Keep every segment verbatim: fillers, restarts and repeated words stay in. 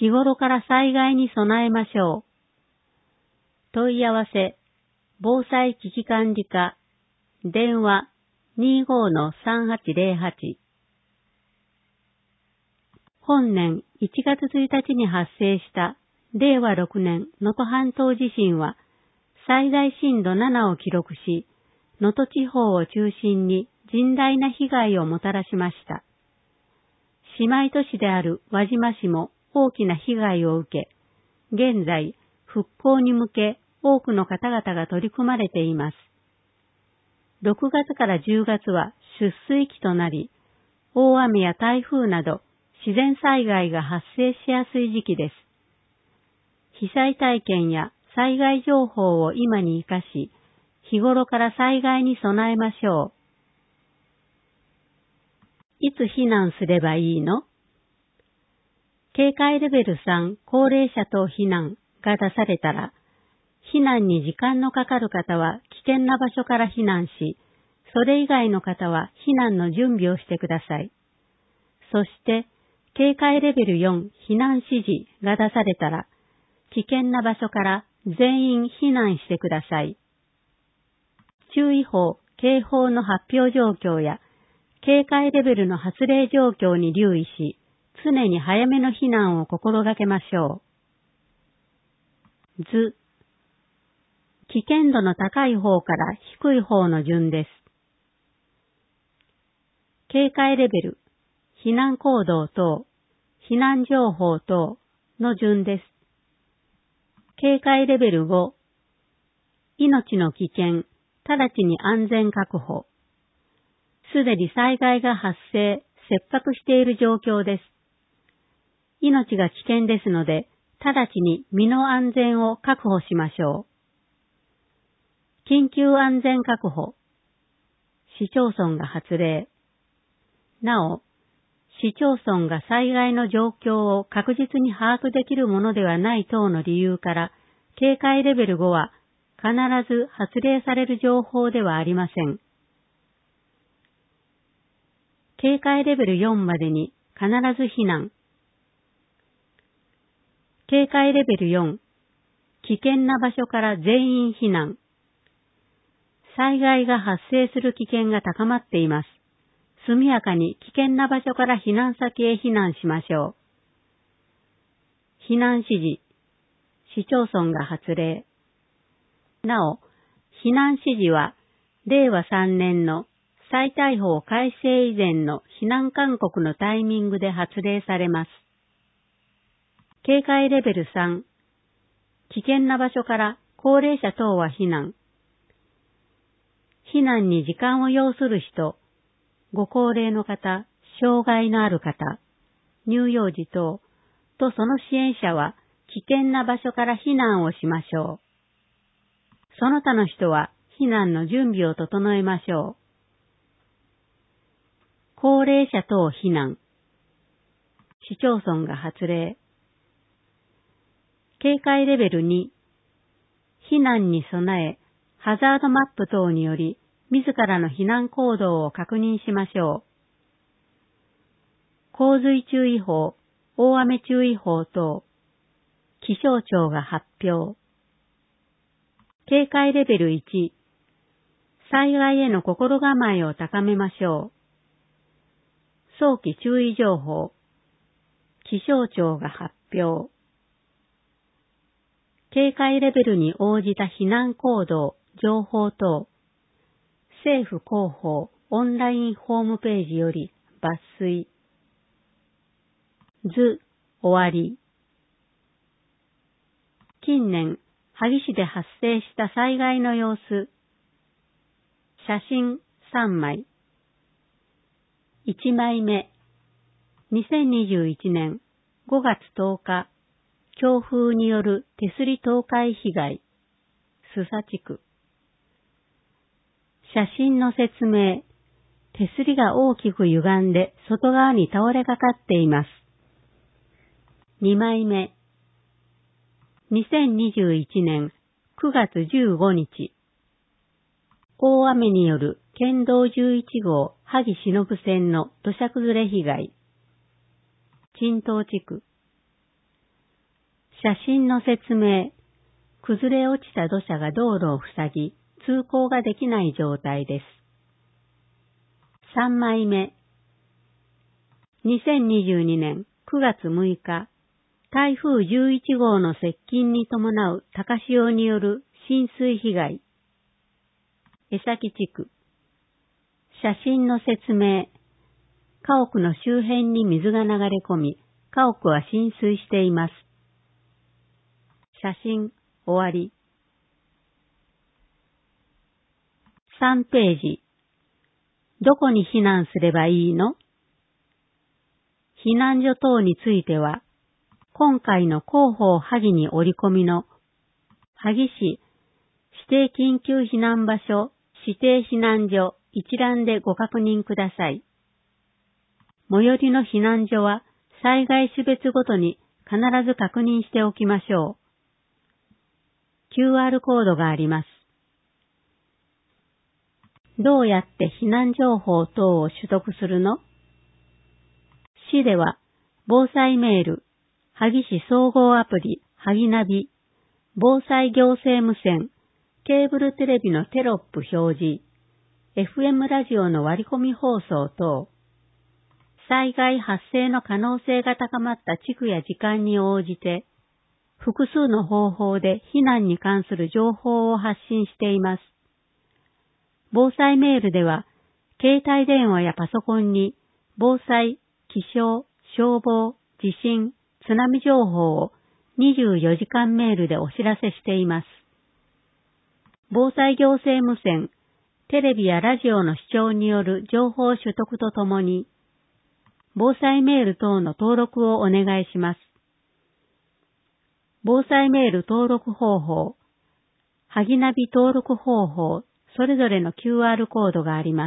日頃から災害に備えましょう。問い合わせ、防災危機管理課、電話 にじゅうごのさんはちゼロはち。本年いちがつついたちに発生したれいわろくねん能登半島地震は最大震度ななを記録し、能登地方を中心に甚大な被害をもたらしました。姉妹都市である輪島市も大きな被害を受け、現在復興に向け多くの方々が取り組まれています。ろくがつからじゅうがつは出水期となり、大雨や台風など自然災害が発生しやすい時期です。被災体験や災害情報を今に生かし、日頃から災害に備えましょう。いつ避難すればいいの？警戒レベルさん高齢者等避難が出されたら、避難に時間のかかる方は危険な場所から避難し、それ以外の方は避難の準備をしてください。そして、警戒レベルよん避難指示が出されたら、危険な場所から全員避難してください。注意報、警報の発表状況や、警戒レベルの発令状況に留意し、常に早めの避難を心がけましょう。図。危険度の高い方から低い方の順です。警戒レベル、避難行動等、避難情報等の順です。警戒レベルご、命の危険、直ちに安全確保。すでに災害が発生、切迫している状況です。命が危険ですので、直ちに身の安全を確保しましょう。緊急安全確保。市町村が発令。なお、市町村が災害の状況を確実に把握できるものではない等の理由から、警戒レベルごは必ず発令される情報ではありません。警戒レベルよんまでに必ず避難。警戒レベルよん、危険な場所から全員避難。災害が発生する危険が高まっています。速やかに危険な場所から避難先へ避難しましょう。避難指示、市町村が発令。なお、避難指示は、れいわさんねんの再逮捕改正以前の避難勧告のタイミングで発令されます。警戒レベルさん、危険な場所から高齢者等は避難。避難に時間を要する人、ご高齢の方、障害のある方、乳幼児等とその支援者は危険な場所から避難をしましょう。その他の人は避難の準備を整えましょう。高齢者等避難。市町村が発令。警戒レベルに、避難に備え、ハザードマップ等により、自らの避難行動を確認しましょう。洪水注意報、大雨注意報等、気象庁が発表。警戒レベルいち、災害への心構えを高めましょう。早期注意情報、気象庁が発表。警戒レベルに応じた避難行動、情報等、政府広報オンラインホームページより抜粋。図、終わり。近年、萩市で発生した災害の様子。写真さんまい。いちまいめ。にせんにじゅういちねんごがつとおか、強風による手すり倒壊被害。須佐地区。写真の説明。手すりが大きく歪んで外側に倒れかかっています。にまいめ。にせんにじゅういちねんくがつじゅうごにち。大雨による県道じゅういちごう萩忍線の土砂崩れ被害。陳東地区。 写真の説明。崩れ落ちた土砂が道路を塞ぎ、通行ができない状態です。さんまいめ。にせんにじゅうにねんくがつむいか、台風じゅういちごうの接近に伴う高潮による浸水被害。江崎地区。写真の説明。家屋の周辺に水が流れ込み、家屋は浸水しています。写真、終わり。さんページ。どこに避難すればいいの？避難所等については、今回の広報萩に折り込みの萩市指定緊急避難場所指定避難所一覧でご確認ください。最寄りの避難所は災害種別ごとに必ず確認しておきましょう。キューアール コードがあります。どうやって避難情報等を取得するの？市では、防災メール、萩市総合アプリ、萩ナビ、防災行政無線、ケーブルテレビのテロップ表示、エフエム ラジオの割り込み放送等、災害発生の可能性が高まった地区や時間に応じて、複数の方法で避難に関する情報を発信しています。防災メールでは、携帯電話やパソコンに防災、気象、消防、地震、津波情報をにじゅうよじかんメールでお知らせしています。防災行政無線、テレビやラジオの視聴による情報取得とともに、防災メール等の登録をお願いします。防災メール登録方法、萩ナビ登録方法、それぞれの キューアール コードがあります。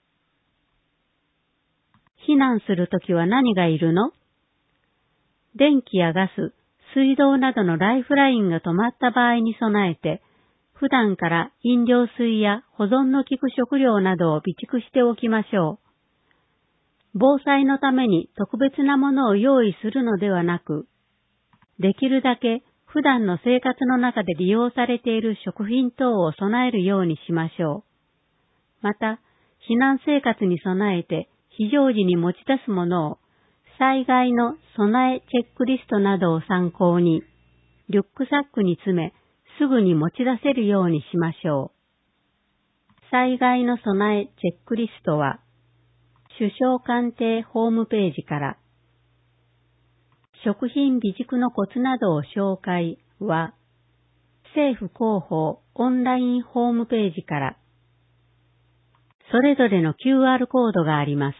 避難するときは何がいるの？電気やガス、水道などのライフラインが止まった場合に備えて、普段から飲料水や保存の効く食料などを備蓄しておきましょう。防災のために特別なものを用意するのではなく、できるだけ普段の生活の中で利用されている食品等を備えるようにしましょう。また、避難生活に備えて非常時に持ち出すものを災害の備えチェックリストなどを参考にリュックサックに詰めすぐに持ち出せるようにしましょう。災害の備えチェックリストは首相官邸ホームページから、食品備蓄のコツなどを紹介は政府広報オンラインホームページから、それぞれの キューアール コードがあります。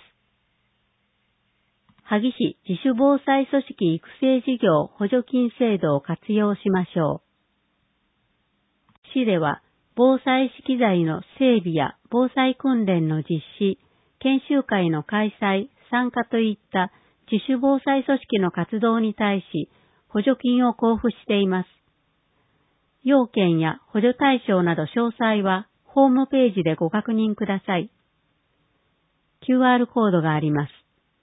萩市自主防災組織育成事業補助金制度を活用しましょう。市では防災資機材の整備や防災訓練の実施、研修会の開催、参加といった自主防災組織の活動に対し補助金を交付しています。要件や補助対象など詳細はホームページでご確認ください。キューアール コードがあります。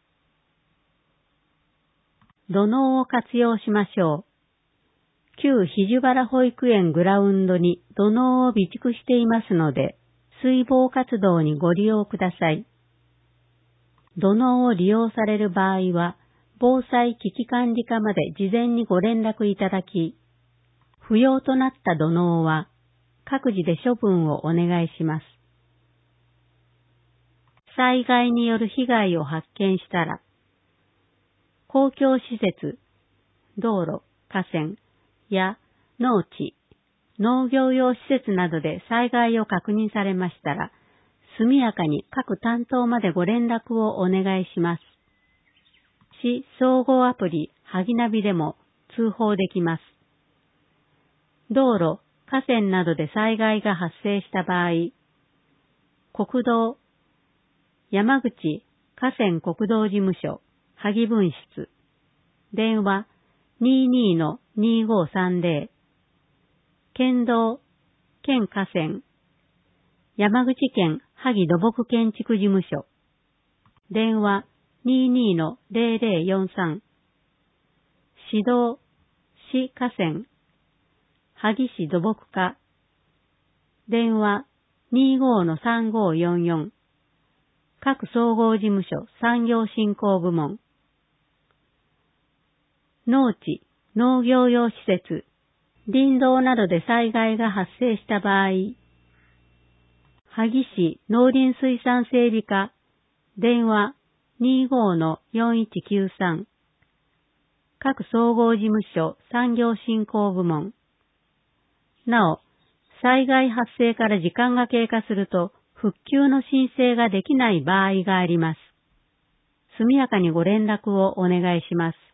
土のうを活用しましょう。旧肘原保育園グラウンドに土のうを備蓄していますので、水防活動にご利用ください。土のうを利用される場合は、防災危機管理課まで事前にご連絡いただき、不要となった土のうは各自で処分をお願いします。災害による被害を発見したら、公共施設、道路、河川や農地、農業用施設などで災害を確認されましたら、速やかに各担当までご連絡をお願いします。市総合アプリ萩ナビでも通報できます。道路、河川などで災害が発生した場合、国道、山口河川国道事務所萩分室、電話 にじゅうにのにごさんぜろ、県道、県河川、山口県萩土木建築事務所、電話 にじゅうにのぜろぜろよんさん、市道、 市河川、萩市土木課、電話 にじゅうごのさんごーよんよん、各総合事務所産業振興部門、農地、農業用施設、林道などで災害が発生した場合、萩市農林水産整備課、電話 にじゅうごのよんいちきゅうさん、各総合事務所産業振興部門。なお、災害発生から時間が経過すると復旧の申請ができない場合があります。速やかにご連絡をお願いします。